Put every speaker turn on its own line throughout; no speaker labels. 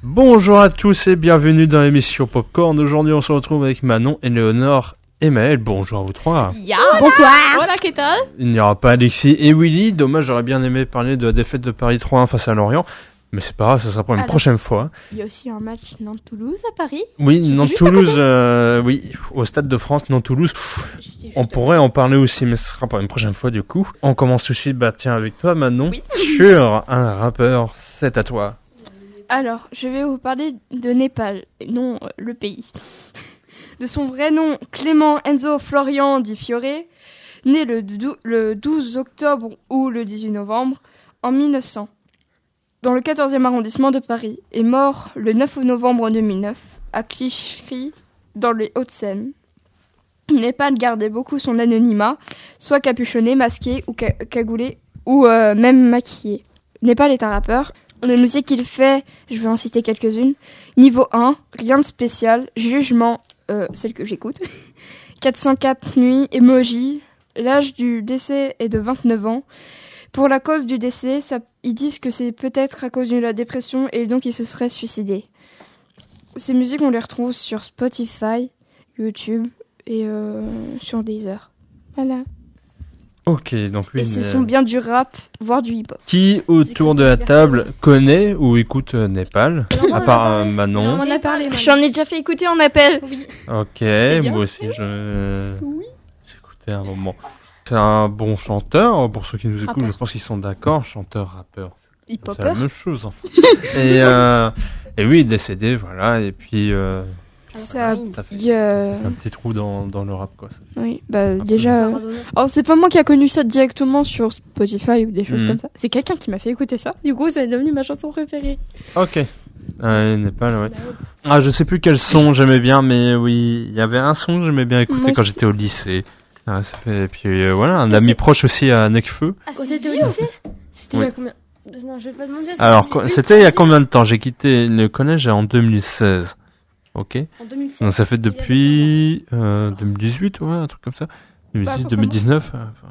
Bonjour à tous et bienvenue dans l'émission Popcorn. Aujourd'hui on se retrouve avec Manon, Éléonore et Maëlle. Bonjour à vous trois.
Bonsoir.
Voilà, qu'est-ce que
Il n'y aura pas Alexis et Willy. Dommage, j'aurais bien aimé parler de la défaite de Paris 3-1 face à Lorient. Mais c'est pas grave, ça sera pour une prochaine fois.
Il y a aussi un match Nantes-Toulouse à Paris.
Oui, Nantes-Toulouse, oui, au Stade de France, Nantes-Toulouse. On pourrait en parler aussi, mais ce sera pour une prochaine fois du coup. On commence tout de suite, tiens, avec toi Manon, sur un rappeur, c'est à toi.
Alors, je vais vous parler de Népal, et non le pays. De son vrai nom, Clément Enzo Florian Di Fiore, né le 12 octobre ou le 18 novembre en 1900, dans le 14e arrondissement de Paris, et mort le 9 novembre 2009 à Clichy, dans les Hauts-de-Seine. Népal gardait beaucoup son anonymat, soit capuchonné, masqué ou cagoulé, ou même maquillé. Népal est un rappeur. Les musiques qu'il fait, je vais en citer quelques-unes. Niveau 1, rien de spécial. Jugement, celle que j'écoute. 404 nuits, Emoji. L'âge du décès est de 29 ans. Pour la cause du décès, ils disent que c'est peut-être à cause de la dépression et donc il se serait suicidé. Ces musiques, on les retrouve sur Spotify, YouTube et sur Deezer. Voilà.
Ok, donc oui.
Et ce sont bien du rap, voire du hip-hop.
Qui autour de la table connaît ou écoute Népal, à part Manon?
On en a parlé.
J'en ai déjà fait écouter en appel.
Oui.
Ok,
bien.
moi aussi j'écoutais un moment. C'est un bon chanteur, pour ceux qui nous écoutent, je pense qu'ils sont d'accord, chanteur, rappeur.
Hip-hopper.
C'est la même chose en fait. et oui, décédé, voilà, et puis
Ça
fait
fait
un petit trou dans le rap quoi.
Oui, déjà. Alors c'est pas moi qui a connu ça directement sur Spotify ou des choses comme ça. C'est quelqu'un qui m'a fait écouter ça. Du coup, c'est devenu ma chanson préférée.
Ok. Népal, ouais. Ah, je sais plus quel son j'aimais bien, mais oui, il y avait un son que j'aimais bien écouter quand j'étais au lycée. Ah, ça fait... Et puis voilà, un ami proche aussi à Necfeu.
Ah, quand t'étais au lycée? C'était il y a combien? Non, je vais pas demander.
Alors, c'était il y a combien de temps? J'ai quitté le collège en 2016. Ok.
En 2016.
Donc ça fait depuis 2018, ouais, un truc comme ça. 2018, 2019.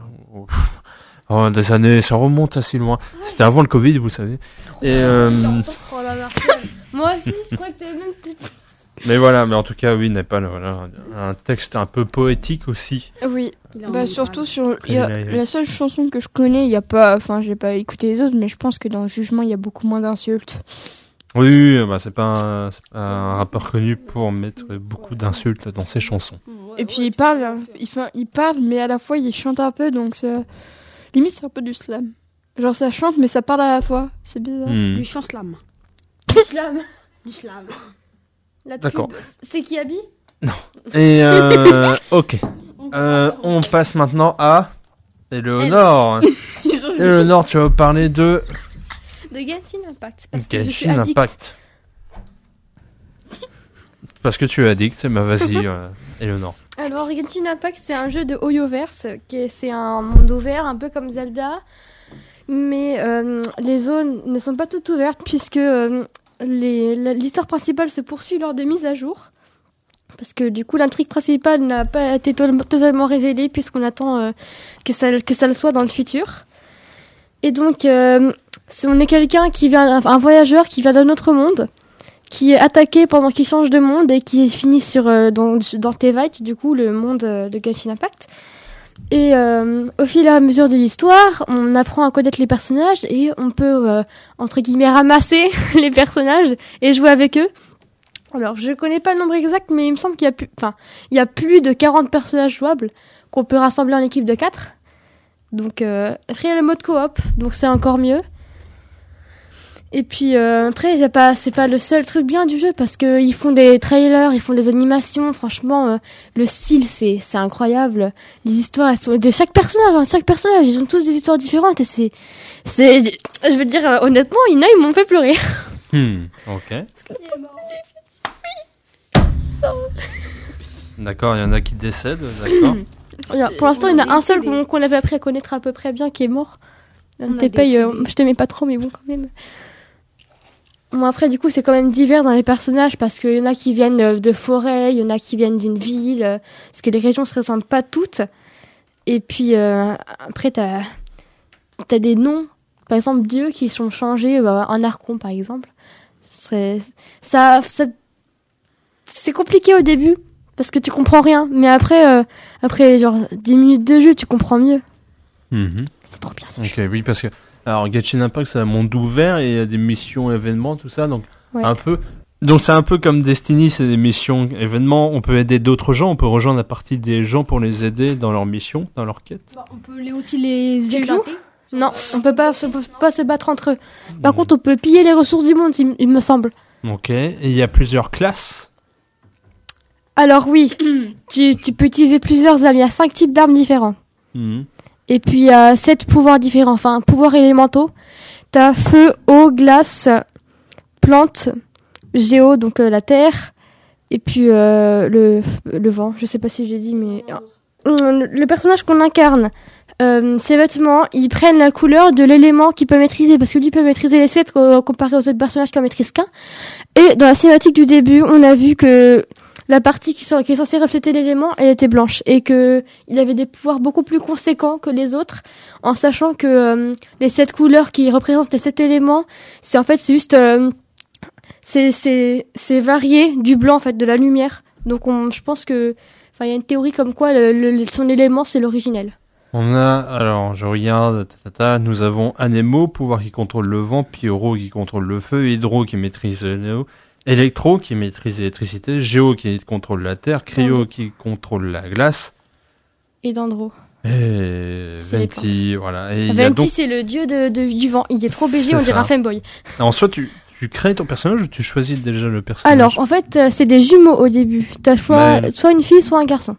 Des années, ça remonte assez loin. C'était avant le Covid, vous savez. Et
Oh la Marcel. Moi aussi, je crois que t'avais même peut-être.
mais voilà, mais en tout cas, oui, Népal, voilà, un texte un peu poétique aussi.
Oui. Surtout sur la seule chanson que je connais, il y a pas. Enfin, j'ai pas écouté les autres, mais je pense que dans le jugement, il y a beaucoup moins d'insultes.
Oui, c'est pas un rappeur connu pour mettre beaucoup d'insultes dans ses chansons.
Et puis il parle, mais à la fois il chante un peu, donc limite c'est un peu du slam. Genre ça chante, mais ça parle à la fois. C'est bizarre.
Du chant slam.
Du slam.
Du slam.
La pub,
D'accord.
c'est qui habille?
Non. Et ok. On passe maintenant à Éléonore. Éléonore, tu vas parler de
Genshin Impact. Parce que je suis
Genshin
addict.
Impact. Parce que tu es addict, vas-y, Éléonore.
Alors, Genshin Impact, c'est un jeu de Hoyoverse, c'est un monde ouvert, un peu comme Zelda, mais les zones ne sont pas toutes ouvertes, puisque l'histoire principale se poursuit lors de mises à jour, parce que du coup, l'intrigue principale n'a pas été totalement révélée, puisqu'on attend que ça le soit dans le futur. Et donc, on est quelqu'un qui vient, un voyageur qui vient d'un autre monde, qui est attaqué pendant qu'il change de monde et qui finit dans Tevite, du coup, le monde de Genshin Impact. Et au fil et à mesure de l'histoire, on apprend à connaître les personnages et on peut, entre guillemets, ramasser les personnages et jouer avec eux. Alors, je connais pas le nombre exact, mais il me semble qu'il y a plus de 40 personnages jouables qu'on peut rassembler en équipe de 4. Donc, après, il y a le mode coop, donc c'est encore mieux. Et puis après, c'est pas le seul truc bien du jeu parce que ils font des trailers, ils font des animations. Franchement, le style c'est incroyable. Les histoires, elles sont de chaque personnage, ils ont tous des histoires différentes et c'est, je veux dire honnêtement, ils m'ont fait pleurer.
Ok. D'accord, il y en a qui décèdent, d'accord.
Pour l'instant, il y en a un seul qu'on avait appris à connaître à peu près bien qui est mort. Tépei, je t'aimais pas trop, mais bon quand même. Bon, après, du coup, c'est quand même divers dans les personnages parce qu'il y en a qui viennent de forêt, il y en a qui viennent d'une ville, parce que les régions se ressemblent pas toutes. Et puis, après, t'as des noms, par exemple, dieux qui sont changés, en Archon, par exemple. C'est compliqué au début parce que tu comprends rien, mais après genre 10 minutes de jeu, tu comprends mieux. C'est trop bien ce jeu.
Ok, oui, parce que alors Genshin Impact, c'est un monde ouvert et il y a des missions, événements, tout ça, donc un peu. Donc c'est un peu comme Destiny, c'est des missions, événements. On peut aider d'autres gens, on peut rejoindre la partie des gens pour les aider dans leur mission, dans leur quête.
On peut aussi les éclater.
Non, on peut pas se battre entre eux. Par contre, on peut piller les ressources du monde, il me semble.
Ok, et il y a plusieurs classes.
Alors oui, tu peux utiliser plusieurs armes. Il y a 5 types d'armes différentes. Et puis il y a 7 pouvoirs différents, enfin pouvoirs élémentaux. T'as feu, eau, glace, plante, géo, donc la terre, et puis le vent. Je sais pas si j'ai dit, mais le personnage qu'on incarne, ses vêtements, ils prennent la couleur de l'élément qu'il peut maîtriser, parce que lui peut maîtriser les 7 comparé aux autres personnages qui en maîtrisent qu'un. Et dans la cinématique du début, on a vu que la partie qui est censée refléter l'élément, elle était blanche, et que il avait des pouvoirs beaucoup plus conséquents que les autres, en sachant que les 7 couleurs qui représentent les 7 éléments, c'est juste c'est varié du blanc en fait, de la lumière. Donc je pense que il y a une théorie comme quoi son élément c'est l'originel.
On a, alors je regarde, nous avons Anemo, pouvoir qui contrôle le vent, Pyro qui contrôle le feu, Hydro qui maîtrise l'eau, Électro qui maîtrise l'électricité, Géo qui contrôle la terre, Cryo qui contrôle la glace.
Et Dendro.
Et Venti, voilà. Et
Venti, c'est le dieu du vent. Il est trop BG, on dirait un fanboy.
En soi, tu crées ton personnage ou tu choisis déjà le personnage?
Alors, en fait, c'est des jumeaux au début. T'as soit une fille, soit un garçon.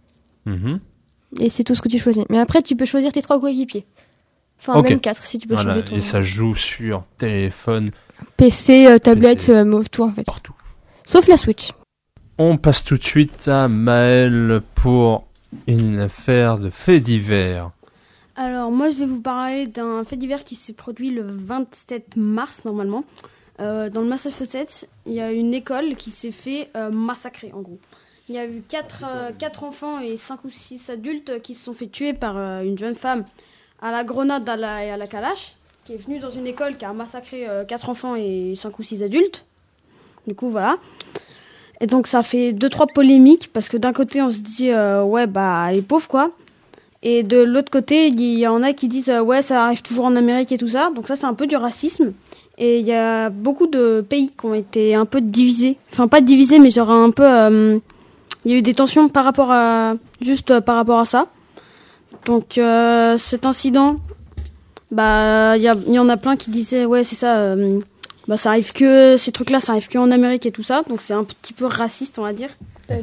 Et c'est tout ce que tu choisis. Mais après, tu peux choisir tes 3 coéquipiers. Enfin, même 4 si tu peux changer ton...
Et ça joue sur téléphone,
PC, tablette, tout en fait.
Partout.
Sauf la Switch.
On passe tout de suite à Maëlle pour une affaire de fait divers.
Alors, moi, je vais vous parler d'un fait divers qui s'est produit le 27 mars, normalement. Dans le Massachusetts, il y a une école qui s'est fait massacrer, en gros. Il y a eu 4 enfants et 5 ou 6 adultes qui se sont fait tuer par une jeune femme à la grenade et à la calache, qui est venue dans une école qui a massacré 4 enfants et 5 ou 6 adultes. Du coup, voilà. Et donc, ça fait 2-3 polémiques, parce que d'un côté, on se dit, elle est pauvre, quoi. Et de l'autre côté, il y en a qui disent, ça arrive toujours en Amérique et tout ça. Donc ça, c'est un peu du racisme. Et il y a beaucoup de pays qui ont été un peu divisés. Enfin, pas divisés, mais genre un peu... il y a eu des tensions par rapport à ça. Donc, cet incident, il y en a plein qui disaient, c'est ça... ça arrive que ces trucs-là, ça arrive que en Amérique et tout ça, donc c'est un petit peu raciste, on va dire.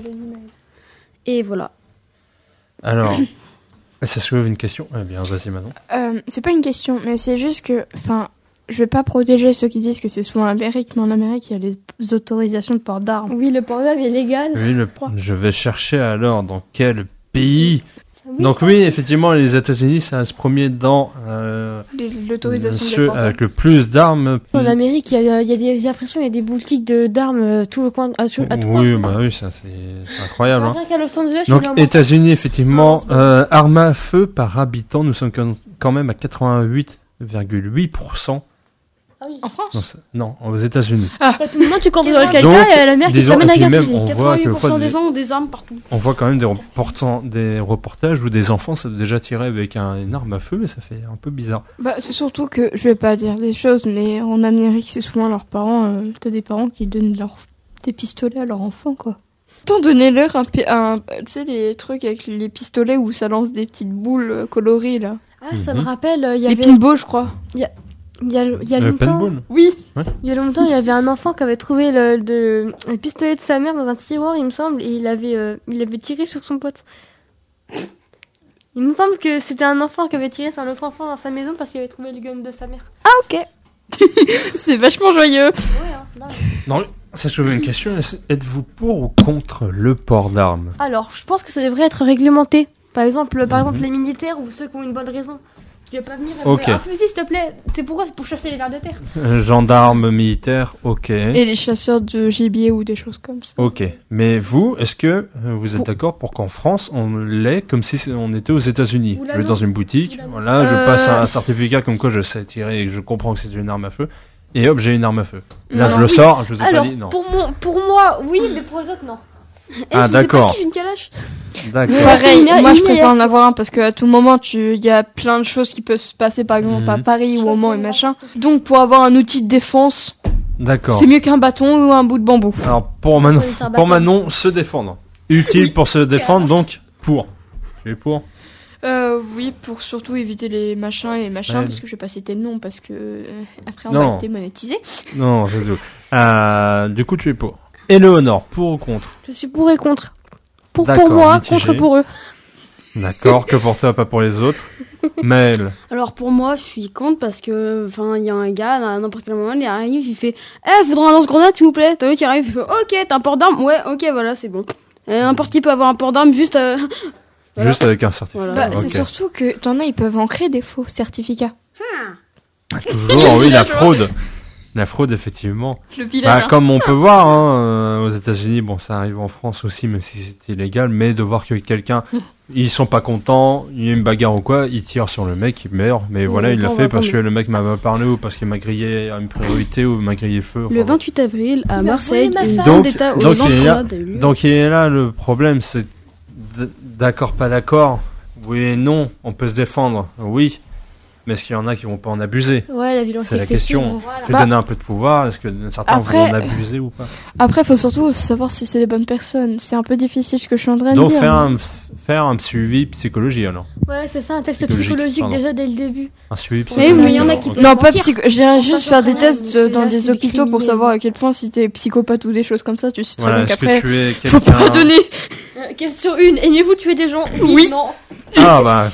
Et voilà.
Alors, ça soulève une question. Eh bien, vas-y Manon.
C'est pas une question, mais c'est juste que, je vais pas protéger ceux qui disent que c'est souvent l'Amérique, mais en Amérique, il y a les autorisations de port d'armes.
Oui, le port d'armes est légal.
Oui, je vais chercher alors dans quel pays. Donc oui, effectivement, les États-Unis, ça reste premier dans
l'autorisation
ceux avec le plus d'armes.
En Amérique, il y a j'ai l'impression qu'il y a des boutiques d'armes tout le coin. À tout
oui, ça c'est incroyable.
Qu'à Los Angeles,
donc États-Unis, effectivement, armes à feu par habitant, nous sommes quand même à 88,8%.
Ah oui.
En France?
Non, aux États-Unis.
Tout le monde, tu comprends dans le caca, et la mère qui s'amène à la fusil.
88% des gens ont des armes partout.
On voit quand même des reportages où des enfants s'est déjà tiré avec une arme à feu, mais ça fait un peu bizarre.
C'est surtout que, je vais pas dire des choses, mais en Amérique, c'est souvent leurs parents, t'as des parents qui donnent des pistolets à leurs enfants, quoi. Donnez-leur tu sais, les trucs avec les pistolets où ça lance des petites boules colorées, là.
Ah, ça me rappelle, il y avait...
Les pinballs, je crois.
Il y a longtemps.
Paintball.
Oui.
Ouais.
Il y a longtemps, il y avait un enfant qui avait trouvé le pistolet de sa mère dans un tiroir, il me semble, et il avait tiré sur son pote. Il me semble que c'était un enfant qui avait tiré sur un autre enfant dans sa maison parce qu'il avait trouvé le gun de sa mère.
Ah, ok. C'est vachement joyeux.
Non, ça soulève une question. Êtes-vous pour ou contre le port d'armes?
Alors, je pense que ça devrait être réglementé. Par exemple, les militaires ou ceux qui ont une bonne raison. Tu vas pas venir avec un fusil, s'il te plaît. C'est pourquoi? C'est pour chasser les vers de terre.
Gendarmes, militaires, ok.
Et les chasseurs de gibier ou des choses comme ça.
Ok. Mais vous, est-ce que vous êtes d'accord pour qu'en France, on l'ait comme si on était aux États-Unis? Je vais dans une boutique, voilà, je passe un certificat comme quoi je sais tirer et je comprends que c'est une arme à feu. et hop, j'ai une arme à feu. Là,
Non,
je le
oui.
sors, je vous ai
Alors,
pas dit non.
pour moi, oui, mais pour les autres, non.
Ah, d'accord.
J'ai une calache.
D'accord.
Pareil,
Une-
moi
une
je préfère
IS.
en avoir un parce qu'à tout moment, il y a plein de choses qui peuvent se passer, par exemple à Paris ou au Mans et machin. Donc pour avoir un outil de défense,
D'accord.
c'est mieux qu'un bâton ou un bout de bambou.
Alors, pour Manon,
Oui, c'est un
pour
bâton.
Manon, se défendre. Utile pour se défendre, donc pour. Tu es pour?
Oui, pour surtout éviter les machins et machins,
Ouais.
parce que je vais pas citer le nom parce que après on
Non.
va être démonétisé.
Non, c'est tout. Du coup, tu es pour. Éléonore, pour ou contre?
Je suis pour et contre. Pour
D'accord,
moi,
mitigé.
contre pour eux.
D'accord, que pour toi, pas pour les autres. Maël.
Alors pour moi, je suis contre parce que, enfin, il y a un gars, à n'importe quel moment, il arrive, il fait, je voudrais un lance-grenade, s'il vous plaît. T'as vu qui arrive, il fait, ok, t'as un port d'armes? Ouais, ok, voilà, c'est bon. N'importe qui peut avoir un port d'armes, juste, voilà.
Juste avec un certificat.
Voilà.
Bah,
Ok.
c'est surtout que t'en as, ils peuvent en créer des faux certificats.
Toujours, oui, la fraude. La fraude, effectivement.
Le
Bah,
village.
comme on peut voir aux États-Unis, bon, ça arrive en France aussi, même si c'est illégal, mais de voir que quelqu'un, ils sont pas contents, il y a une bagarre ou quoi, ils tirent sur le mec, il meurt, mais voilà, il l'a
on
fait
va
parce que
prendre-
le mec m'a pas parlé ou parce qu'il m'a grillé une priorité ou m'a grillé feu.
Le
enfin,
28 avril, à
Il m'a
Marseille,
volé ma
une
femme.
Donc-
vendetta aux
donc, il y a-
lance-grenades a eu lieu.
Donc, il est là, le problème, c'est d'accord, pas d'accord. Oui et non, on peut se défendre, oui. Mais est-ce qu'il y en a qui vont pas en abuser?
Ouais, la violence
C'est la
excessive.
question.
Voilà.
Tu
Bah,
donner un peu de pouvoir, est-ce que certains
après-
vont en abuser ou pas?
Après, faut surtout savoir si c'est les bonnes personnes. C'est un peu difficile ce que je suis en train de
Donc
dire.
faire un suivi psychologie alors.
Ouais, c'est ça, un test
Psychologique,
psychologique
pardon.
déjà dès le début.
Un suivi
Mais
psychologique.
oui, mais il y en a
alors,
qui
ok.
peuvent-
Non, pas
mentir.
psycho. Je dirais
On
juste
va
faire des
faire rien,
tests
mais
dans
c'est
des
là, c'est
hôpitaux pour
criminel.
savoir à quel point si t'es psychopathe ou des choses comme ça. Tu sais très
Voilà,
bien
est-ce
qu'après,
que tu es
faut
quelqu'un...
pas donner.
Question 1, aimez-vous tuer des gens?
Oui.
Non.
Ah bah,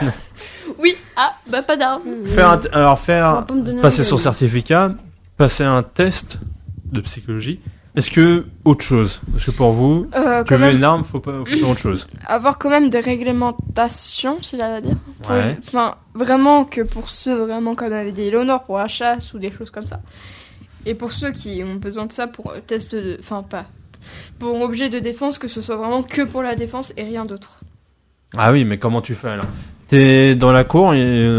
Oui. Ah, bah pas d'armes.
On va
faire
pas me donner
passer
un
son
avis.
certificat, passer un test de psychologie. Est-ce que autre chose? Parce que pour vous, tu
Quand
veux
même
une arme, faut faire autre chose.
avoir quand même des réglementations, si là à dire.
Ouais.
Enfin, vraiment que pour ceux vraiment comme avait dit Eleonore pour la chasse ou des choses comme ça. Et pour ceux qui ont besoin de ça pour test de, enfin pas pour objet de défense, que ce soit vraiment que pour la défense et rien d'autre.
Ah oui, mais comment tu fais alors? T'es dans la cour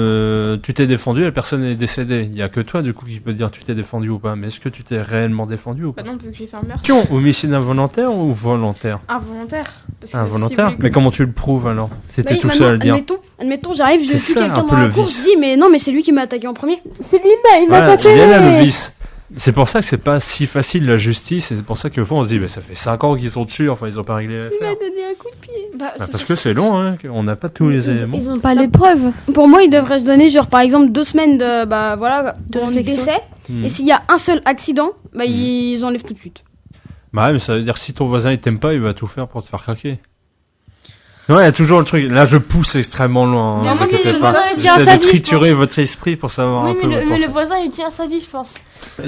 et tu t'es défendu, la personne est décédée. Il y a que toi du coup qui peut dire tu t'es défendu ou pas. Mais est-ce que tu t'es réellement défendu ou pas?
Bah non, vu que j'ai fait un meurtre.
Question, homicide involontaire ou volontaire?
Involontaire. Parce que si
Involontaire?
vous voulez que-
Mais comment tu le prouves alors? Si t'es
Oui,
tout
maintenant,
seul à le dire.
admettons, j'arrive, je
C'est
tue
ça,
quelqu'un
un peu
dans la
le
cour,
vice.
je dis, mais non, mais c'est lui qui m'a attaqué en premier.
C'est lui-même, il m'a
Voilà,
tapé.
il y a là le vice. C'est pour ça que c'est pas si facile la justice, et c'est pour ça que des fois on se dit, bah, ça fait 5 ans qu'ils sont dessus, enfin ils ont pas réglé
Il m'a
l'affaire.
donné un coup de pied.
Bah,
Bah,
c'est
parce que c'est long, hein, on n'a pas tous les éléments.
Ils ont pas les preuves.
Pour moi, il devrait se donner, genre, par exemple, 2 semaines de, bah, voilà,
De
de
réflexion.
décès.
Hmm.
Et s'il y a un seul accident, bah, ils enlèvent tout de suite.
Bah ouais, mais ça veut dire que si ton voisin il t'aime pas, il va tout faire pour te faire craquer. Ouais, il y a toujours le truc. Là, je pousse extrêmement loin.
Non,
Hein,
mais
vous inquiétez
le
pas.
voisin, il tient à
J'essaie
sa
de
vie, je
triturer
pense.
votre esprit pour savoir
Oui,
un peu
mais
votre
le
pensée.
voisin, il tient à sa vie, je pense.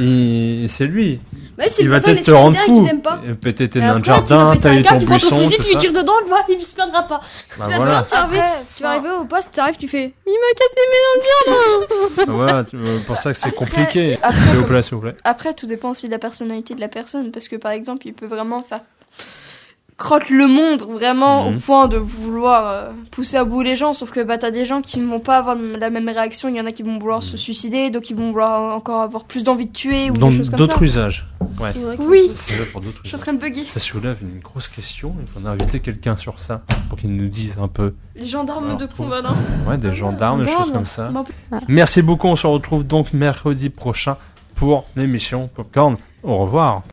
C'est lui.
Bah, si
Il
le
va
voisin,
peut-être te rendre
suicidaire et
fou.
qu'il t'aime pas.
Peut-être t'es
Et
dans le
après, tu vas
jardin,
péter
t'as
un
eu
câble,
ton
tu prends
buisson,
fusil,
tout
tu lui
ça.
tires dedans, il se plaindra pas.
Bah voilà.
Tu vas arriver au poste, tu arrives, tu fais, il m'a cassé mes
Bah voilà, pour ça que c'est compliqué.
après,
S'il vous plaît, s'il vous plaît.
Après, tout dépend aussi de la personnalité de la personne. Parce que par exemple, il peut vraiment faire crotte le monde vraiment
Mhm.
au point de vouloir pousser à bout les gens. Sauf que bah, t'as des gens qui ne vont pas avoir la même réaction. Il y en a qui vont vouloir se suicider, d'autres qui vont vouloir encore avoir plus d'envie de tuer ou
Dans
des choses comme ça.
d'autres usages. Ouais.
Oui,
C'est là pour d'autres
je suis en
usages.
train de bugger.
Ça soulève une grosse question. Il faudra inviter quelqu'un sur ça pour qu'il nous dise un peu.
Les gendarmes
Alors,
de
pour-
Pontvalin.
Ouais, des gendarmes, des
gendarmes.
choses comme ça.
Bon,
Merci beaucoup. On se retrouve donc mercredi prochain pour l'émission Popcorn. Au revoir.